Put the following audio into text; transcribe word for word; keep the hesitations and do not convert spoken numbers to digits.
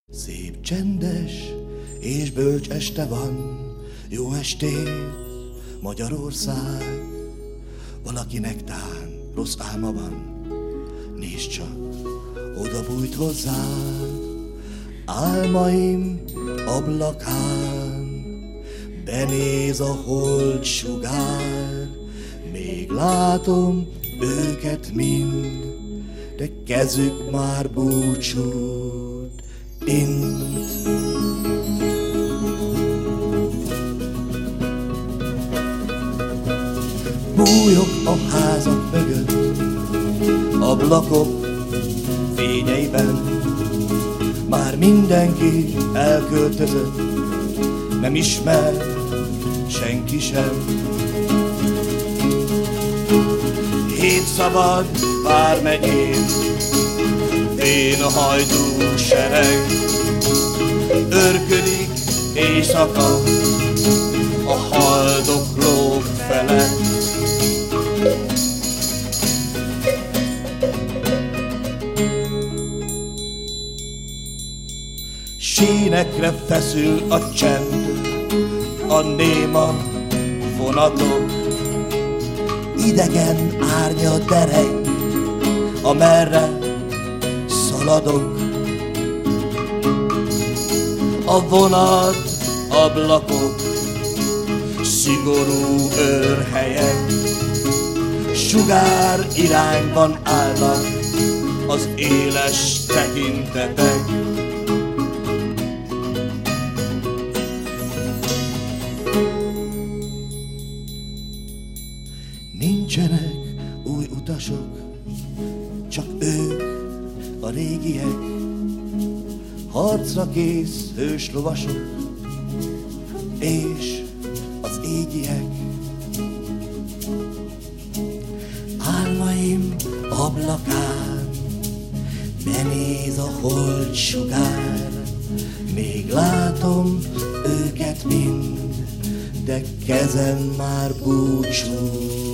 Szép, csendes és bölcs este van, jó estét, Magyarország. Valakinek tán rossz álma van, nézd csak, oda bújt hozzád. Álmaim ablakán benéz a hold sugár, még látom őket mind, de kezük már búcsút int. Bújok a házak mögött, ablakok fényeiben, már mindenki elköltözött, nem ismer senki sem. Hét szabad vármegyén, vén a hajdú sereg, őrködik éjszaka a haldoklók felett. Sínekre feszül a csend, a néma vonatok, idegen árnya dereng, amerre szaladok. A vonat ablakok, szigorú őrhelyek, sugár irányban állnak az éles tekintetek. Nincsenek új utasok, csak ők, a régiek, harcra kész hős lovasok, és az égiek. Álmaim ablakán benéz a hold sugár, még látom őket mind, de kezem már búcsú.